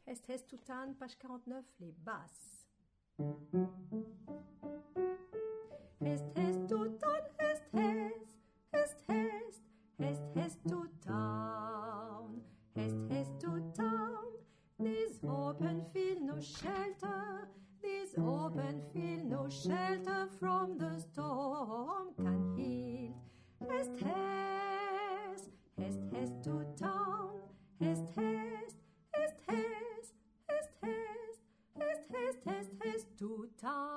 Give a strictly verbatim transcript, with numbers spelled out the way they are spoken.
Hest, hest, toutan, page quarante-neuf, les basses. Hest, hest, toutan, hest, hest, hest, hest, hest, hest, toutan, hest, hest, toutan. These open feel no shelter, these open feel no shelter from the storm can heal. Hest, hest, hest, hest, toutan, hest, hest, hest, hest, hest, hest, hest, hest, hest, hest, toutan.